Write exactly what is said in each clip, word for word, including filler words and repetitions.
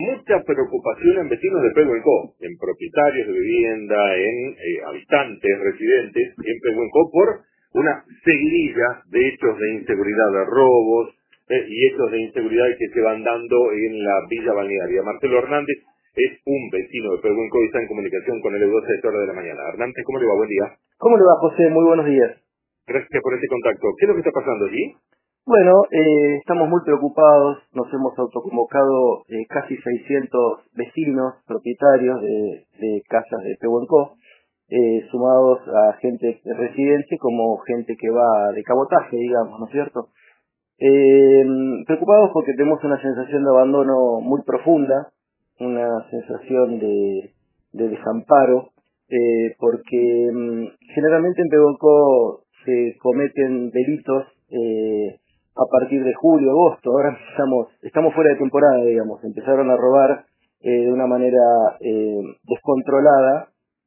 mucha preocupación en vecinos de Pehuenco, en propietarios de vivienda, en eh, habitantes, residentes en Pehuenco, por una seguidilla de hechos de inseguridad, de robos eh, y hechos de inseguridad que se van dando en la Villa Balnearia. Marcelo Hernández es un vecino de Pehuenco y está en comunicación con el doce a esta hora de la mañana. Hernández, ¿cómo le va? Buen día. ¿Cómo le va, José? Muy buenos días. Gracias por este contacto. ¿Qué es lo que está pasando allí? Bueno, eh, estamos muy preocupados. Nos hemos autoconvocado eh, casi seiscientos vecinos, propietarios de, de casas de Pehuenco, eh, sumados a gente residente como gente que va de cabotaje, digamos, ¿no es cierto? Eh, preocupados porque tenemos una sensación de abandono muy profunda, una sensación de, de desamparo, eh, porque mm, generalmente en Pehuenco se cometen delitos eh, a partir de julio, agosto. Ahora estamos, estamos fuera de temporada, digamos. Empezaron a robar eh, de una manera eh, descontrolada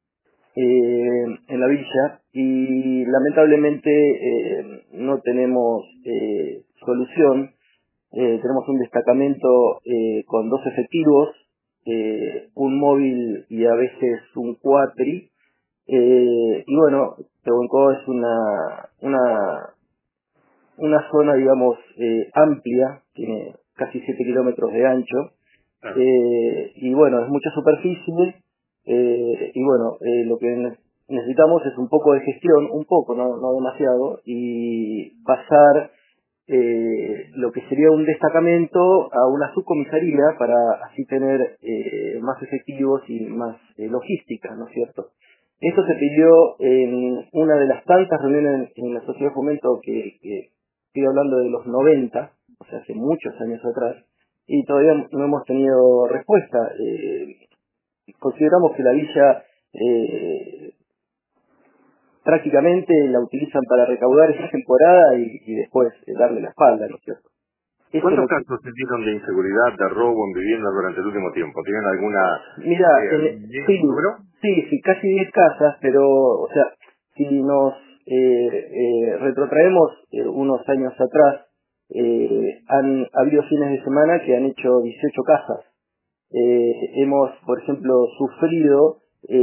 eh, en la villa y lamentablemente eh, no tenemos eh, solución. Eh, tenemos un destacamento eh, con dos efectivos, eh, un móvil y a veces un cuatri, eh, y bueno, Pehuenco es una, una, una zona, digamos, eh, amplia, tiene casi siete kilómetros de ancho, Ah. eh, y bueno, es mucha superficie, eh, y bueno, eh, lo que ne- necesitamos es un poco de gestión, un poco, no, no demasiado, y pasar eh, lo que sería un destacamento a una subcomisaría para así tener eh, más efectivos y más eh, logística, ¿no es cierto? Esto se pidió en una de las tantas reuniones en la Sociedad de Fomento que, que estoy hablando de los noventa, o sea, hace muchos años atrás, y todavía no hemos tenido respuesta. Eh, consideramos que la villa eh, prácticamente la utilizan para recaudar esa temporada y, y después eh, darle la espalda, ¿no es cierto? Eso es ¿Cuántos lo que... casos se dieron de inseguridad, de robo en viviendas durante el último tiempo? ¿Tienen alguna Mira, eh, en- idea, sí, un número? sí, sí, casi diez casas, pero, o sea, si nos eh, eh, retrotraemos eh, unos años atrás, eh, han habido fines de semana que han hecho dieciocho casas. Eh, hemos, por ejemplo, sufrido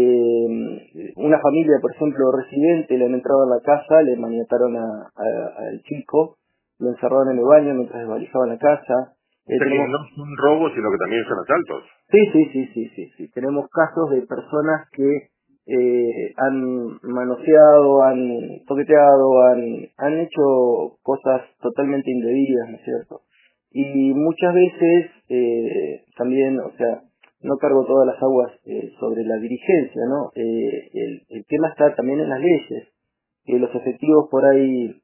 eh, una familia, por ejemplo, residente, le han entrado en la casa, le maniataron a, a- al chico, lo encerraron en el baño mientras desvalijaban la casa. O Eh, sea que tenemos, no son robos, sino que también son asaltos. sí, sí, sí, sí, sí, sí, tenemos casos de personas que eh, han manoseado, han toqueteado, han, han hecho cosas totalmente indebidas, ¿no es cierto? Y muchas veces eh, también, o sea, no cargo todas las aguas eh, sobre la dirigencia, ¿no? Eh, el, el tema está también en las leyes, que los efectivos por ahí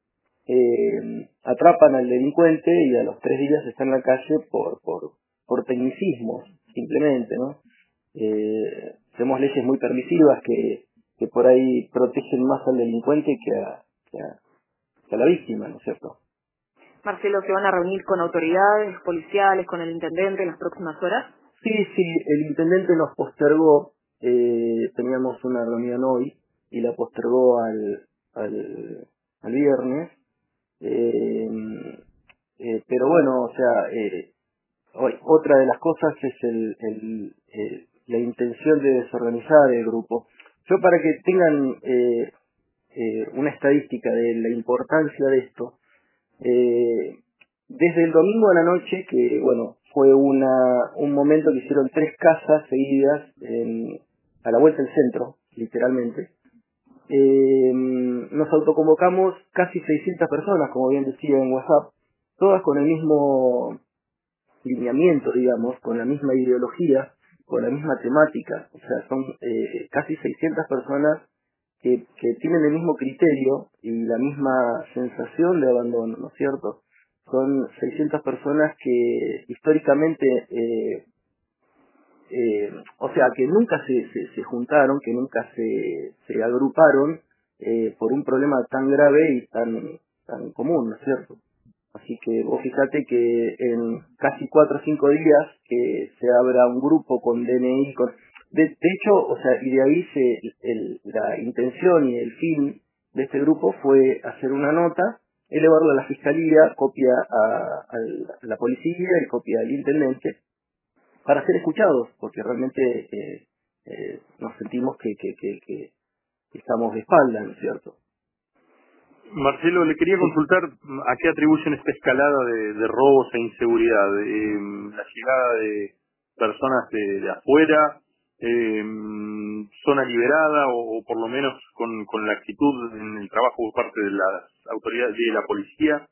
eh, atrapan al delincuente y a los tres días está en la calle por, por, por tecnicismos, simplemente, ¿no? Eh, tenemos leyes muy permisivas que, que por ahí protegen más al delincuente que a, que a, que a la víctima, ¿no es cierto? Marcelo, ¿se van a reunir con autoridades policiales, con el intendente en las próximas horas? Sí, sí, el intendente nos postergó, eh, teníamos una reunión hoy y la postergó al, al, al viernes, eh, eh, pero bueno, o sea, eh, hoy, otra de las cosas es el, el, eh, la intención de desorganizar el grupo. Yo para que tengan eh, eh, una estadística de la importancia de esto, eh, desde el domingo a la noche, que bueno, fue una, un momento que hicieron tres casas seguidas en- a la vuelta del centro, literalmente, eh, nos autoconvocamos casi seiscientas personas, como bien decía en WhatsApp, todas con el mismo lineamiento, digamos, con la misma ideología, con la misma temática. O sea, son eh, casi seiscientas personas que, que tienen el mismo criterio y la misma sensación de abandono, ¿no es cierto? Son seiscientas personas que históricamente, eh, eh, o sea, que nunca se, se, se juntaron, que nunca se, se agruparon eh, por un problema tan grave y tan, tan común, ¿no es cierto? Así que vos fíjate que en casi cuatro o cinco días que se abra un grupo con D N I, con... De, de hecho, o sea, y de ahí se, el, la intención y el fin de este grupo fue hacer una nota, elevarlo a la fiscalía, copia a, a la policía y copia al intendente, para ser escuchados, porque realmente eh, eh, nos sentimos que, que, que, que estamos de espalda, ¿no es cierto? Marcelo, le quería consultar a qué atribuyen esta escalada de, de robos e inseguridad. Eh, la llegada de personas de, de afuera, eh, zona liberada o, o por lo menos con, con la actitud en el trabajo por parte de las autoridades de la policía.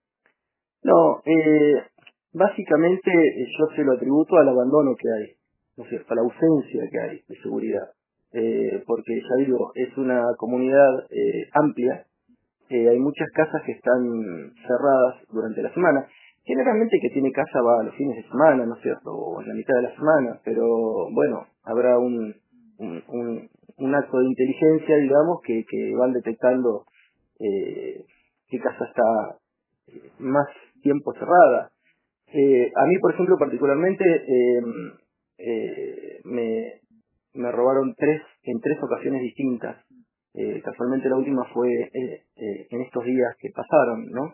No, eh, básicamente eh, yo se lo atributo al abandono que hay, ¿no es cierto?, a la ausencia que hay de seguridad, eh, porque ya digo, es una comunidad eh, amplia. Eh, hay muchas casas que están cerradas durante la semana. Generalmente que tiene casa va a los fines de semana, ¿no es cierto?, o en la mitad de la semana, pero bueno, habrá un, un, un, un acto de inteligencia, digamos, que, que van detectando eh, qué casa está eh, más tiempo cerrada. Eh, a mí, por ejemplo, particularmente, eh, eh, me, me robaron tres en tres ocasiones distintas. Eh, casualmente la última fue eh, eh, en estos días que pasaron, ¿no?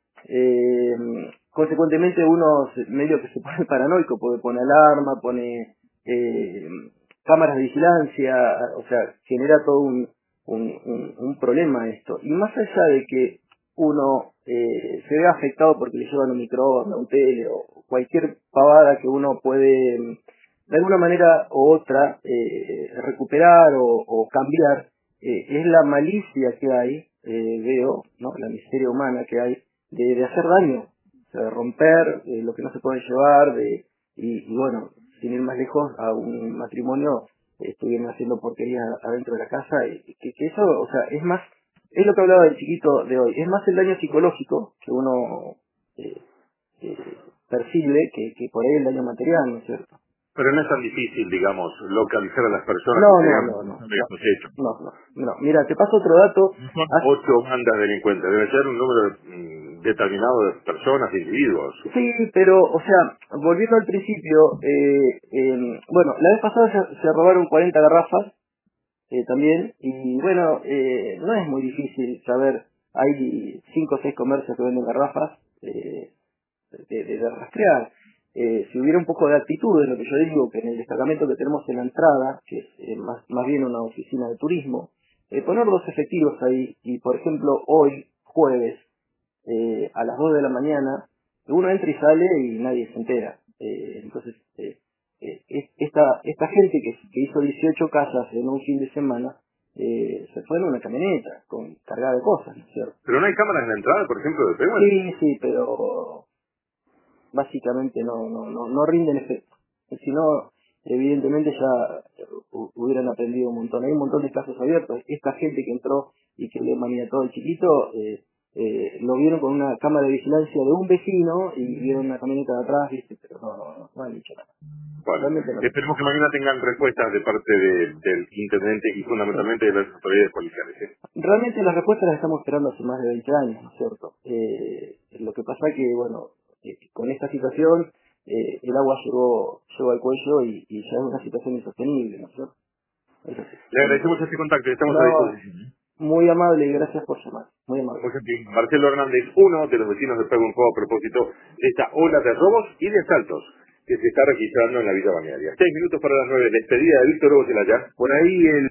Eh, consecuentemente uno se- medio que se pone paranoico, porque pone alarma, pone eh, cámaras de vigilancia, o sea, genera todo un, un, un, un problema esto. Y más allá de que uno eh, se vea afectado porque le llevan un microondas, un tele o cualquier pavada que uno puede de alguna manera u otra eh, recuperar o, o cambiar, eh, es la malicia que hay, eh, veo, ¿no?, la miseria humana que hay de, de hacer daño, o sea, de romper eh, lo que no se puede llevar, de y, y bueno, sin ir más lejos, a un matrimonio eh, estuvieron haciendo porquerías adentro de la casa, y que, que eso, o sea, es más, es lo que hablaba del chiquito de hoy, es más el daño psicológico que uno eh, eh, percibe que, que por ahí el daño material, ¿no es cierto? Pero no es tan difícil, digamos, localizar a las personas No, que no, sean no, no, responsables de estos hechos. no, no, no. Mira, te paso otro dato. Son Hace- ocho bandas delincuentes, debe ser un número mm, determinado de personas, de individuos. Sí, pero, o sea, volviendo al principio, eh, eh, bueno, la vez pasada se, se robaron cuarenta garrafas eh, también, y bueno, eh, no es muy difícil saber, hay cinco o seis comercios que venden garrafas eh, de, de, de rastrear. Eh, si hubiera un poco de actitud en lo que yo digo, que en el destacamento que tenemos en la entrada, que es eh, más, más bien una oficina de turismo, eh, poner dos efectivos ahí, y por ejemplo hoy, jueves, eh, a las dos de la mañana, uno entra y sale y nadie se entera. Eh, entonces, eh, eh, es- esta, esta gente que, que hizo dieciocho casas en un fin de semana, eh, se fue en una camioneta con cargada de cosas, ¿no es cierto? Pero no hay cámaras en la entrada, por ejemplo, de Pegüen. Sí, sí, pero básicamente no, no, no, no rinden efecto. Y si no, evidentemente ya hu- hubieran aprendido un montón. Hay un montón de casos abiertos. Esta gente que entró y que le maniató al chiquito, eh, eh, lo vieron con una cámara de vigilancia de un vecino y vieron una camioneta de atrás, ¿viste? Pero no, no, no, no han dicho nada. Bueno, Realmente no. esperemos que mañana tengan respuestas de parte de- del intendente y fundamentalmente de las autoridades policiales. ¿eh? Realmente las respuestas las estamos esperando hace más de veinte años, ¿no es cierto? Eh, lo que pasa es que, bueno, eh, con esta situación eh, el agua llegó, llegó al cuello y, y ya es una situación insostenible, ¿no es cierto? Es así. Le agradecemos este contacto y estamos a No, disposición. ¿eh? muy amable y gracias por llamar, muy amable. Muy gentil. Marcelo Hernández, uno de los vecinos de Pegüen a propósito de esta ola de robos y de asaltos que se está registrando en la vida balnearia. Seis minutos para las nueve. Despedida de Víctor Hugo Celaya. Por ahí el